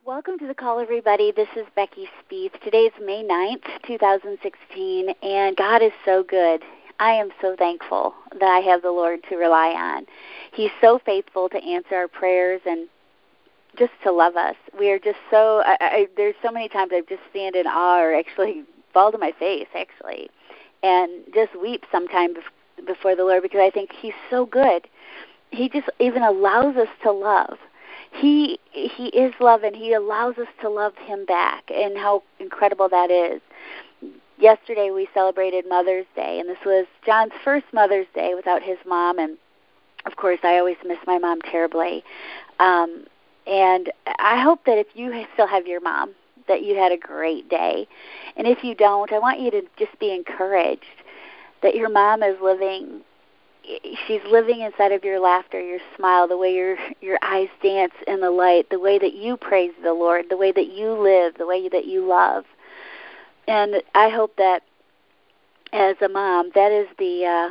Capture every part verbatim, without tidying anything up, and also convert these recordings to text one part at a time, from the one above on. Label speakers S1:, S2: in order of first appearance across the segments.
S1: Welcome to the call, everybody. This is Becky Spieth. Today's May ninth, twenty sixteen, and God is so good. I am so thankful that I have the Lord to rely on. He's so faithful to answer our prayers and just to love us. We are just so, I, I, there's so many times I've just stand in awe or actually fall to my face, actually, and just weep sometime before the Lord because I think He's so good. He just even allows us to love. He he is love, and He allows us to love Him back, and how incredible that is. Yesterday we celebrated Mother's Day, and this was John's first Mother's Day without his mom, and of course I always miss my mom terribly. Um, and I hope that if you still have your mom, that you had a great day. And if you don't, I want you to just be encouraged that your mom is living. She's living inside of your laughter, your smile, the way your your eyes dance in the light, the way that you praise the Lord, the way that you live, the way that you love. And I hope that as a mom, that is the uh,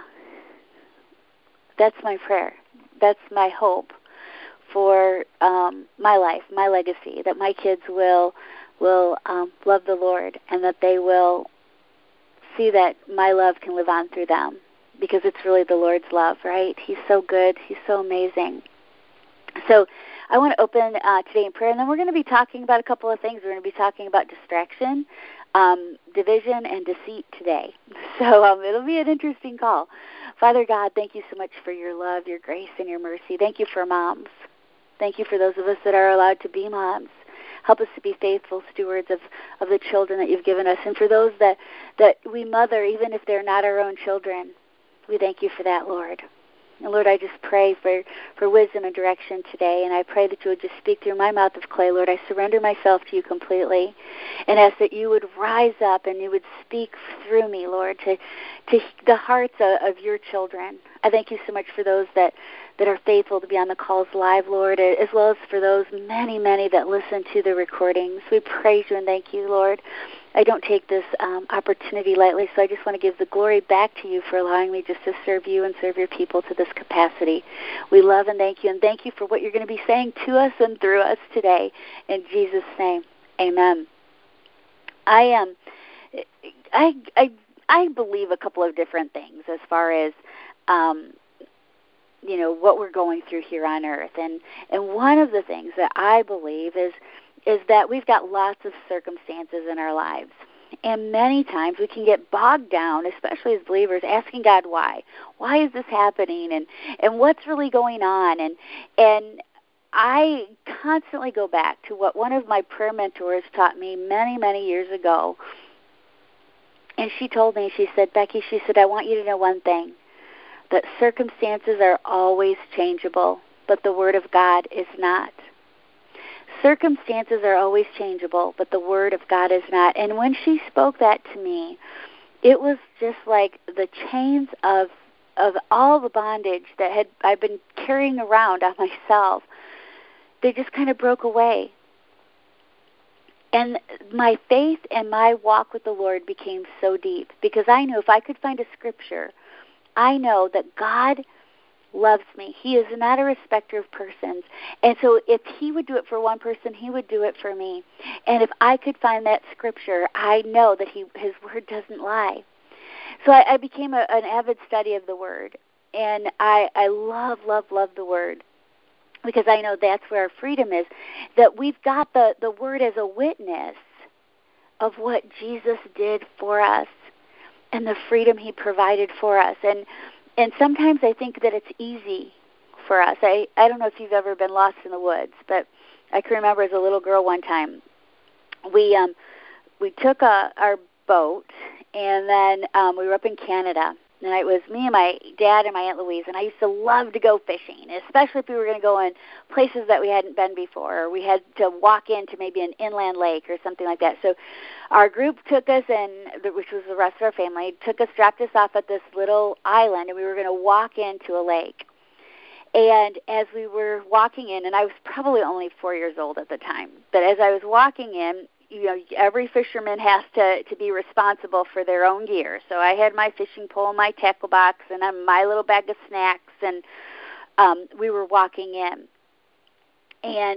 S1: that's my prayer. That's my hope for um, my life, my legacy, that my kids will will um, love the Lord, and that they will see that my love can live on through them. Because it's really the Lord's love, right? He's so good. He's so amazing. So I want to open uh, today in prayer, and then we're going to be talking about a couple of things. We're going to be talking about distraction, um, division, and deceit today. So um, it'll be an interesting call. Father God, thank you so much for your love, your grace, and your mercy. Thank you for moms. Thank you for those of us that are allowed to be moms. Help us to be faithful stewards of, of the children that you've given us. And for those that, that we mother, even if they're not our own children, we thank you for that, Lord. And Lord, I just pray for, for wisdom and direction today, and I pray that you would just speak through my mouth of clay. Lord, I surrender myself to you completely and ask that you would rise up and you would speak through me, Lord, to, to the hearts of, of your children. I thank you so much for those that, that are faithful to be on the calls live, Lord, as well as for those many, many that listen to the recordings. We praise you and thank you, Lord. I don't take this um, opportunity lightly, so I just want to give the glory back to you for allowing me just to serve you and serve your people to this capacity. We love and thank you, and thank you for what you're going to be saying to us and through us today. In Jesus' name, amen. I am. Um, I I I believe a couple of different things as far as um, you know what we're going through here on earth, and and one of the things that I believe is. is that we've got lots of circumstances in our lives. And many times we can get bogged down, especially as believers, asking God why. Why is this happening? And, and what's really going on? And and I constantly go back to what one of my prayer mentors taught me many, many years ago. And she told me, she said, Becky, she said, I want you to know one thing, that circumstances are always changeable, but the Word of God is not. Circumstances are always changeable, but the Word of God is not. And when she spoke that to me, it was just like the chains of of all the bondage that had I've been carrying around on myself, they just kind of broke away. And my faith and my walk with the Lord became so deep because I knew if I could find a scripture, I know that God loves me. He is not a respecter of persons. And so if he would do it for one person, he would do it for me. And if I could find that scripture, I know that he, his word doesn't lie. So I, I became a, an avid study of the word. And I, I love, love, love the word because I know that's where our freedom is, that we've got the, the word as a witness of what Jesus did for us and the freedom he provided for us. And And sometimes I think that it's easy for us. I, I don't know if you've ever been lost in the woods, but I can remember as a little girl one time, we um we took a, our boat, and then um, we were up in Canada, and it was me and my dad and my Aunt Louise, and I used to love to go fishing, especially if we were going to go in places that we hadn't been before, or we had to walk into maybe an inland lake or something like that. So our group took us, and which was the rest of our family, took us, dropped us off at this little island, and we were going to walk into a lake. And as we were walking in, and I was probably only four years old at the time, but as I was walking in, you know, every fisherman has to, to be responsible for their own gear. So I had my fishing pole, my tackle box, and um, my little bag of snacks, and um, we were walking in. And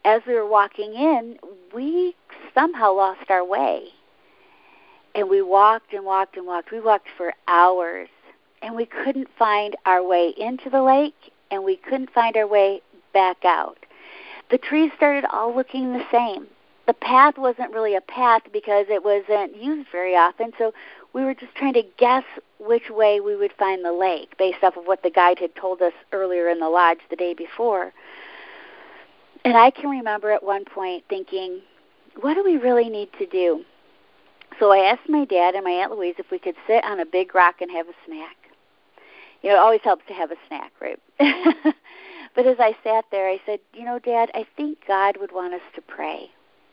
S1: as we were walking in, we somehow lost our way. And we walked and walked and walked. We walked for hours, and we couldn't find our way into the lake, and we couldn't find our way back out. The trees started all looking the same. The path wasn't really a path because it wasn't used very often, so we were just trying to guess which way we would find the lake based off of what the guide had told us earlier in the lodge the day before. And I can remember at one point thinking, what do we really need to do? So I asked my dad and my Aunt Louise if we could sit on a big rock and have a snack. You know, it always helps to have a snack, right? But as I sat there, I said, you know, Dad, I think God would want us to pray.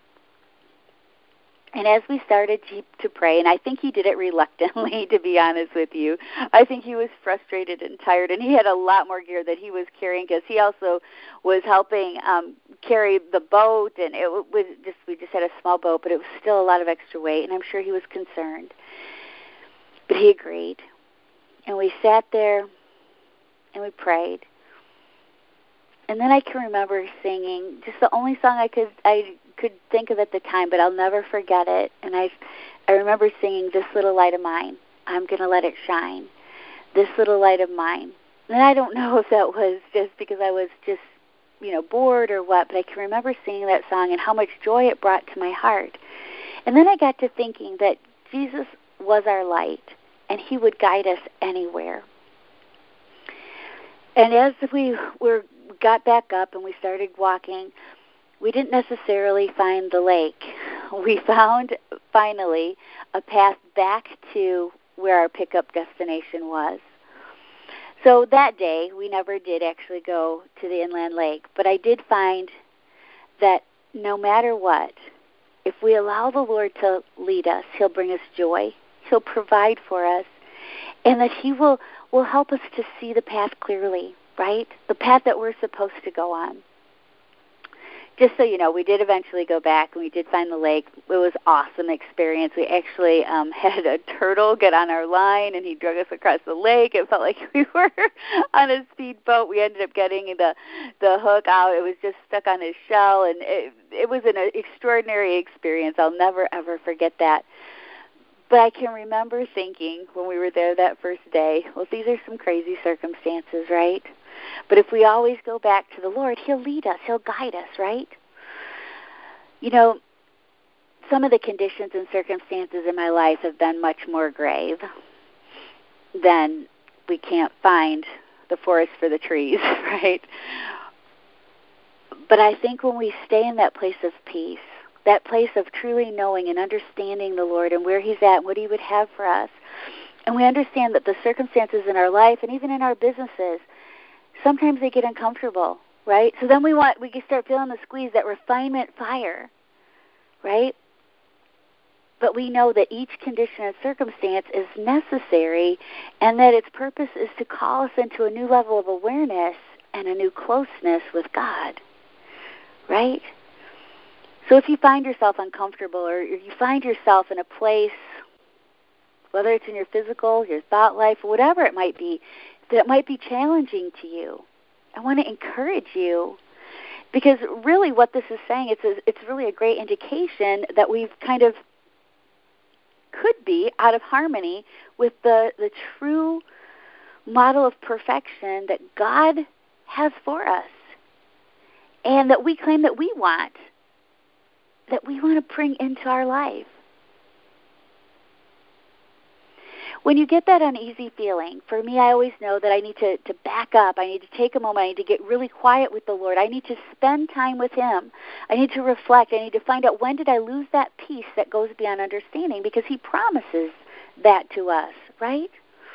S1: And as we started to, to pray, and I think he did it reluctantly, to be honest with you, I think he was frustrated and tired, and he had a lot more gear that he was carrying because he also was helping um, carry the boat, and it was just we just had a small boat, but it was still a lot of extra weight, and I'm sure he was concerned. But he agreed, and we sat there, and we prayed. And then I can remember singing just the only song I could I could think of at the time, but I'll never forget it. And I, I remember singing, "This little light of mine, I'm going to let it shine. This little light of mine." And I don't know if that was just because I was just, you know, bored or what, but I can remember singing that song and how much joy it brought to my heart. And then I got to thinking that Jesus was our light, and he would guide us anywhere. And as we were got back up and we started walking, we didn't necessarily find the lake. We found, finally, a path back to where our pickup destination was. So that day, we never did actually go to the inland lake, but I did find that no matter what, if we allow the Lord to lead us, he'll bring us joy, he'll provide for us, and that he will, will help us to see the path clearly, right? The path that we're supposed to go on. Just so you know, we did eventually go back, and we did find the lake. It was an awesome experience. We actually um, had a turtle get on our line, and he drug us across the lake. It felt like we were on a speedboat. We ended up getting the the hook out. It was just stuck on his shell, and it, it was an extraordinary experience. I'll never, ever forget that. But I can remember thinking when we were there that first day, well, these are some crazy circumstances, right? But if we always go back to the Lord, he'll lead us, he'll guide us, right? You know, some of the conditions and circumstances in my life have been much more grave than we can't find the forest for the trees, right? But I think when we stay in that place of peace, that place of truly knowing and understanding the Lord and where he's at and what he would have for us, and we understand that the circumstances in our life and even in our businesses, sometimes they get uncomfortable, right? So then we want we can start feeling the squeeze, that refinement fire, right? But we know that each condition and circumstance is necessary, and that its purpose is to call us into a new level of awareness and a new closeness with God, right? So if you find yourself uncomfortable, or you find yourself in a place, whether it's in your physical, your thought life, or whatever it might be, that might be challenging to you, I want to encourage you, because really what this is saying, it's a, it's really a great indication that we've kind of could be out of harmony with the, the true model of perfection that God has for us, and that we claim that we want, that we want to bring into our life. When you get that uneasy feeling, for me, I always know that I need to, to back up. I need to take a moment. I need to get really quiet with the Lord. I need to spend time with him. I need to reflect. I need to find out, when did I lose that peace that goes beyond understanding? Because he promises that to us, right?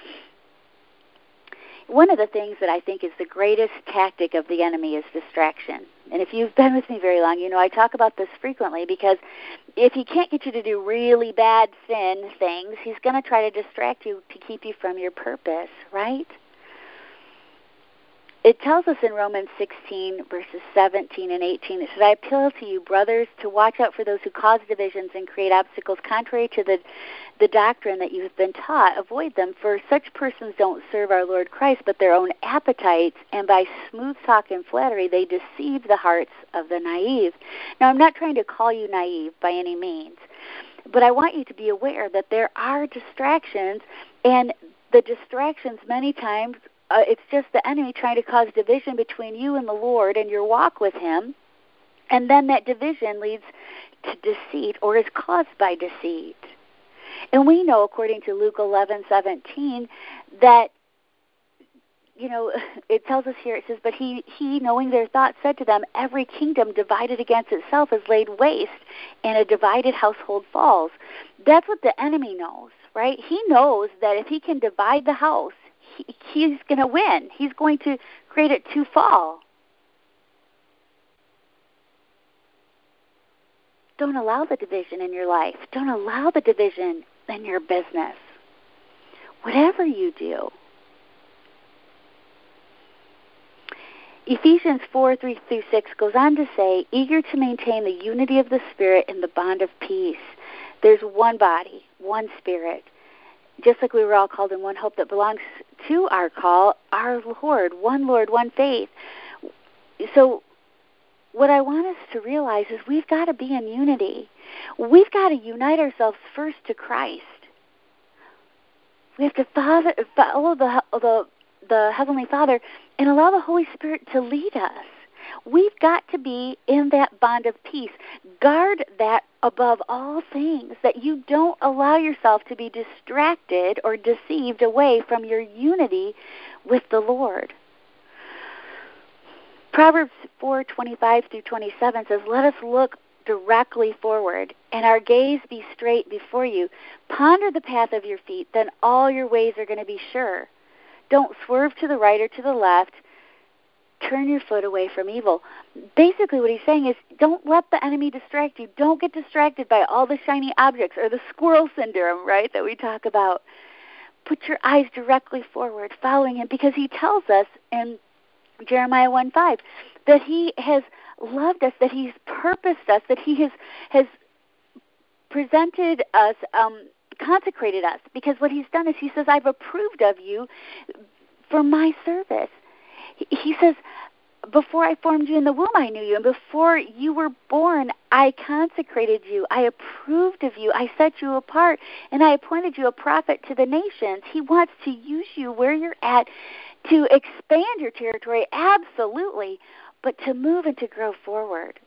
S1: One of the things that I think is the greatest tactic of the enemy is distraction. And if you've been with me very long, you know I talk about this frequently, because if he can't get you to do really bad sin things, he's going to try to distract you to keep you from your purpose, right? It tells us in Romans sixteen, verses seventeen and eighteen, it says, I appeal to you, brothers, to watch out for those who cause divisions and create obstacles contrary to the, the doctrine that you have been taught. Avoid them, for such persons don't serve our Lord Christ, but their own appetites, and by smooth talk and flattery they deceive the hearts of the naive. Now, I'm not trying to call you naive by any means, but I want you to be aware that there are distractions, and the distractions many times, uh, it's just the enemy trying to cause division between you and the Lord and your walk with him, and then that division leads to deceit or is caused by deceit. And we know, according to Luke eleven seventeen, that, you know, it tells us here, it says, but he, he, knowing their thoughts, said to them, every kingdom divided against itself is laid waste, and a divided household falls. That's what the enemy knows, right? He knows that if he can divide the house, he, he's going to win. He's going to create it to fall. Don't allow the division in your life. Don't allow the division in your business. Whatever you do. Ephesians four, three through six goes on to say, eager to maintain the unity of the Spirit in the bond of peace. There's one body, one Spirit. Just like we were all called in one hope that belongs to our call, our Lord, one Lord, one faith. So what I want us to realize is we've got to be in unity. We've got to unite ourselves first to Christ. We have to follow, follow the, the, the Heavenly Father and allow the Holy Spirit to lead us. We've got to be in that bond of peace. Guard that above all things, that you don't allow yourself to be distracted or deceived away from your unity with the Lord. Proverbs four, twenty-five through twenty-seven says, let us look directly forward, and our gaze be straight before you. Ponder the path of your feet, then all your ways are going to be sure. Don't swerve to the right or to the left. Turn your foot away from evil. Basically what he's saying is don't let the enemy distract you. Don't get distracted by all the shiny objects or the squirrel syndrome, right, that we talk about. Put your eyes directly forward, following him, because he tells us in Jeremiah one five that he has loved us, that he's purposed us, that he has, has presented us, um, consecrated us, because what he's done is he says, I've approved of you for my service. He says, before I formed you in the womb, I knew you. And before you were born, I consecrated you. I approved of you. I set you apart. And I appointed you a prophet to the nations. He wants to use you where you're at to expand your territory, absolutely, but to move and to grow forward.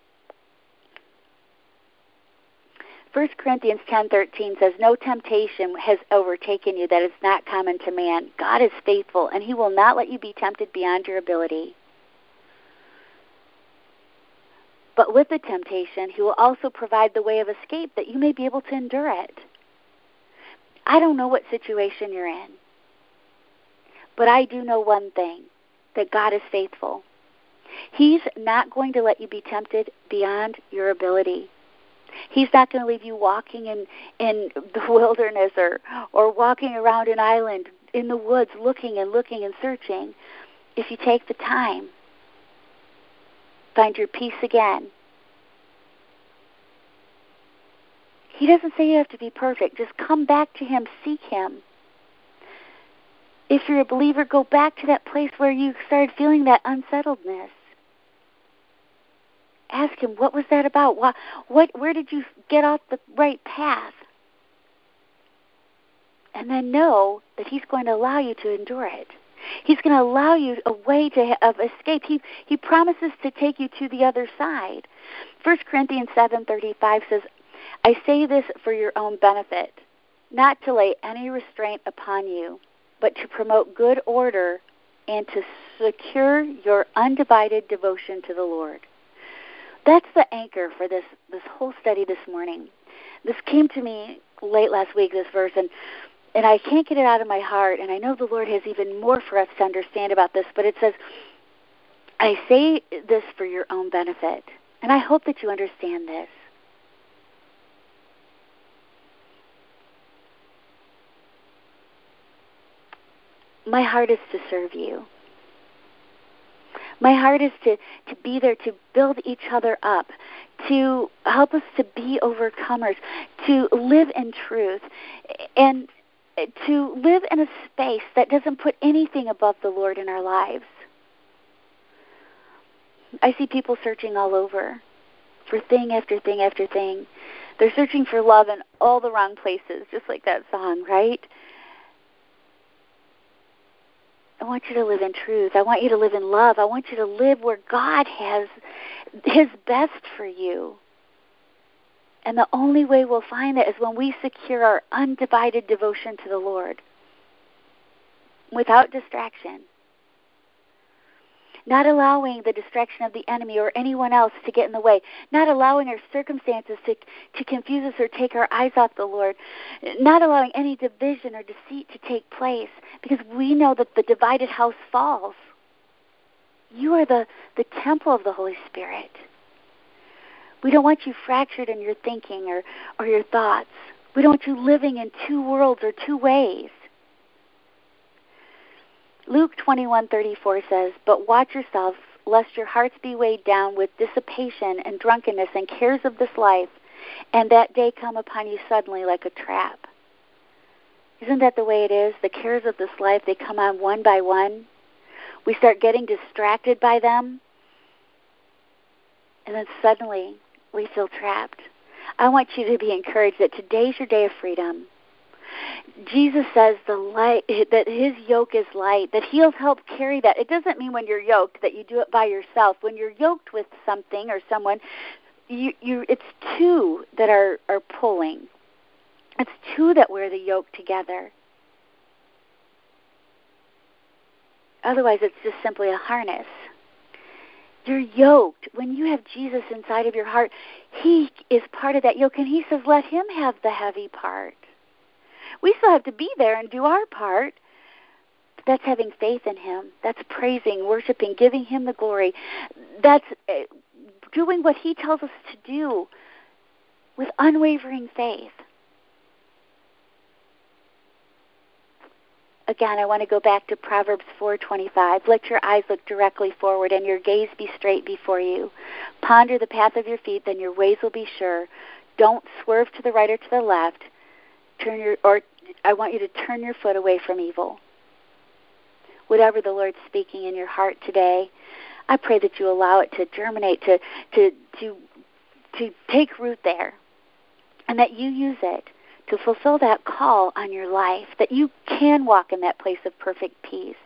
S1: First Corinthians ten thirteen says, no temptation has overtaken you that is not common to man. God is faithful, and he will not let you be tempted beyond your ability. But with the temptation, he will also provide the way of escape that you may be able to endure it. I don't know what situation you're in, but I do know one thing, that God is faithful. He's not going to let you be tempted beyond your ability. He's not going to leave you walking in, in the wilderness or, or walking around an island in the woods looking and looking and searching. If you take the time, find your peace again. He doesn't say you have to be perfect. Just come back to him, seek him. If you're a believer, go back to that place where you started feeling that unsettledness. Ask him, what was that about? What, what, where did you get off the right path? And then know that he's going to allow you to endure it. He's going to allow you a way to, of escape. He, he promises to take you to the other side. First Corinthians seven thirty-five says, I say this for your own benefit, not to lay any restraint upon you, but to promote good order and to secure your undivided devotion to the Lord. That's the anchor for this, this whole study this morning. This came to me late last week, this verse, and, and I can't get it out of my heart, and I know the Lord has even more for us to understand about this, but it says, I say this for your own benefit, and I hope that you understand this. My heart is to serve you. My heart is to, to be there to build each other up, to help us to be overcomers, to live in truth, and to live in a space that doesn't put anything above the Lord in our lives. I see people searching all over for thing after thing after thing. They're searching for love in all the wrong places, just like that song, right? I want you to live in truth. I want you to live in love. I want you to live where God has His best for you. And the only way we'll find that is when we secure our undivided devotion to the Lord, without distraction. Not allowing the distraction of the enemy or anyone else to get in the way. Not allowing our circumstances to, to confuse us or take our eyes off the Lord. Not allowing any division or deceit to take place, because we know that the divided house falls. You are the, the temple of the Holy Spirit. We don't want you fractured in your thinking or, or your thoughts. We don't want you living in two worlds or two ways. Luke twenty-one thirty-four says, "But watch yourselves, lest your hearts be weighed down with dissipation and drunkenness and cares of this life, and that day come upon you suddenly like a trap." Isn't that the way it is? The cares of this life, they come on one by one. We start getting distracted by them, and then suddenly we feel trapped. I want you to be encouraged that today's your day of freedom. Jesus says the light, that His yoke is light, that He'll help carry that. It doesn't mean when you're yoked that you do it by yourself. When you're yoked with something or someone, you, you, it's two that are, are pulling. It's two that wear the yoke together. Otherwise, it's just simply a harness. You're yoked. When you have Jesus inside of your heart, He is part of that yoke, and He says, let Him have the heavy part. We still have to be there and do our part. That's having faith in Him. That's praising, worshiping, giving Him the glory. That's doing what He tells us to do with unwavering faith. Again, I want to go back to Proverbs four twenty-five. Let your eyes look directly forward and your gaze be straight before you. Ponder the path of your feet, then your ways will be sure. Don't swerve to the right or to the left. Turn your, or I want you to turn your foot away from evil. Whatever the Lord's speaking in your heart today, I pray that you allow it to germinate, to to to to take root there, and that you use it to fulfill that call on your life, that you can walk in that place of perfect peace.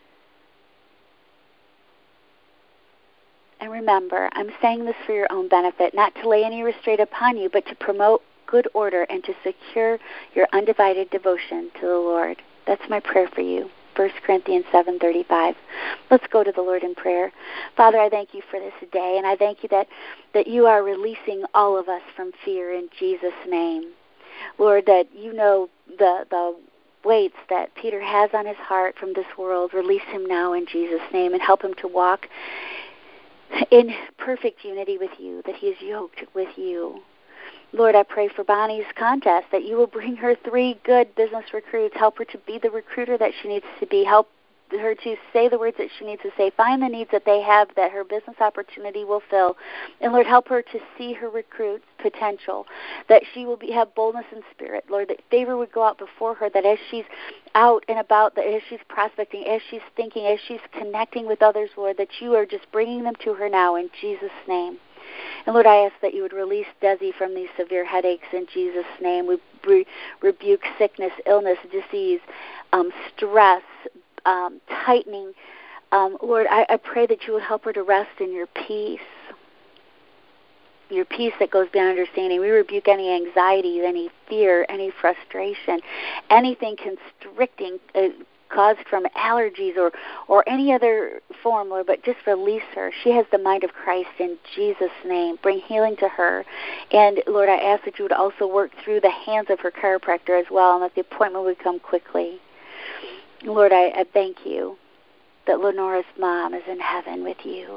S1: And remember, I'm saying this for your own benefit, not to lay any restraint upon you, but to promote good order and to secure your undivided devotion to the Lord. That's my prayer for you. First Corinthians seven thirty-five. Let's go to the Lord in prayer. Father, I thank you for this day, and I thank you that, that you are releasing all of us from fear in Jesus' name. Lord, that you know the the weights that Peter has on his heart from this world. Release him now in Jesus' name and help him to walk in perfect unity with you, that he is yoked with you. Lord, I pray for Bonnie's contest, that you will bring her three good business recruits, help her to be the recruiter that she needs to be, help her to say the words that she needs to say, find the needs that they have that her business opportunity will fill. And Lord, help her to see her recruit's potential, that she will be, have boldness in spirit. Lord, that favor would go out before her, that as she's out and about, that as she's prospecting, as she's thinking, as she's connecting with others, Lord, that you are just bringing them to her now in Jesus' name. And Lord, I ask that you would release Desi from these severe headaches in Jesus' name. We re- rebuke sickness, illness, disease, um, stress, um, tightening. Um, Lord, I, I pray that you would help her to rest in your peace, your peace that goes beyond understanding. We rebuke any anxiety, any fear, any frustration, anything constricting, uh, caused from allergies or, or any other form, Lord, but just release her. She has the mind of Christ in Jesus' name. Bring healing to her. And, Lord, I ask that you would also work through the hands of her chiropractor as well, and that the appointment would come quickly. Lord, I, I thank you that Lenora's mom is in heaven with you.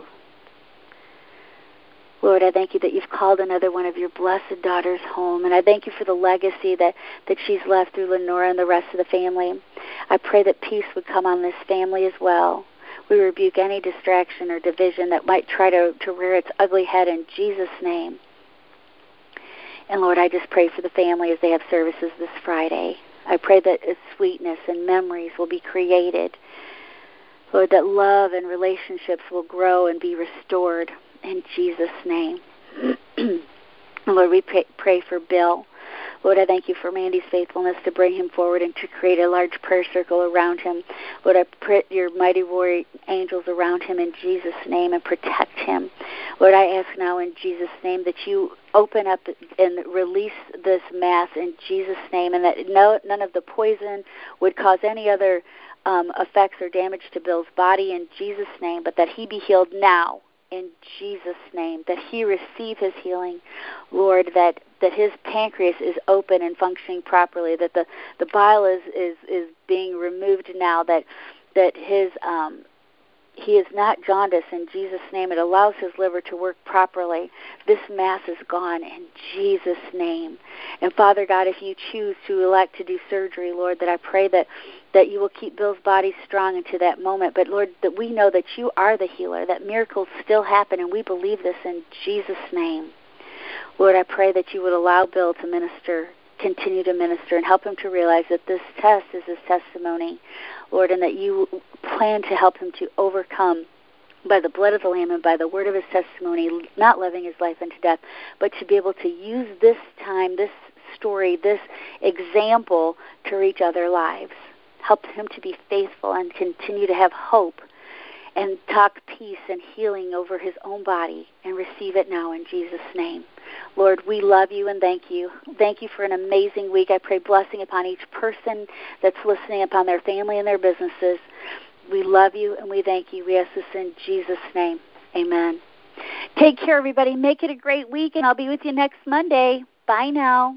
S1: Lord, I thank you that you've called another one of your blessed daughters home, and I thank you for the legacy that, that she's left through Lenora and the rest of the family. I pray that peace would come on this family as well. We rebuke any distraction or division that might try to, to rear its ugly head in Jesus' name. And Lord, I just pray for the family as they have services this Friday. I pray that sweetness and memories will be created. Lord, that love and relationships will grow and be restored in Jesus' name. Lord, we pray, pray for Bill. Lord, I thank you for Mandy's faithfulness to bring him forward and to create a large prayer circle around him. Lord, I put your mighty warrior angels around him in Jesus' name and protect him. Lord, I ask now in Jesus' name that you open up and release this mass in Jesus' name, and that no, none of the poison would cause any other um, effects or damage to Bill's body in Jesus' name, but that he be healed now in Jesus' name, that he receive his healing, Lord, that, that his pancreas is open and functioning properly, that the, the bile is, is, is being removed now, that that his um, he is not jaundice in Jesus' name. It allows his liver to work properly. This mass is gone in Jesus' name. And Father God, if you choose to elect to do surgery, Lord, that I pray that, that you will keep Bill's body strong into that moment. But Lord, that we know that you are the healer, that miracles still happen, and we believe this in Jesus' name. Lord, I pray that you would allow Bill to minister, continue to minister, and help him to realize that this test is his testimony, Lord, and that you plan to help him to overcome by the blood of the Lamb and by the word of his testimony, not loving his life unto death, but to be able to use this time, this story, this example to reach other lives. Help him to be faithful and continue to have hope and talk peace and healing over his own body and receive it now in Jesus' name. Lord, we love you and thank you. Thank you for an amazing week. I pray blessing upon each person that's listening, upon their family and their businesses. We love you and we thank you. We ask this in Jesus' name. Amen. Take care, everybody. Make it a great week, and I'll be with you next Monday. Bye now.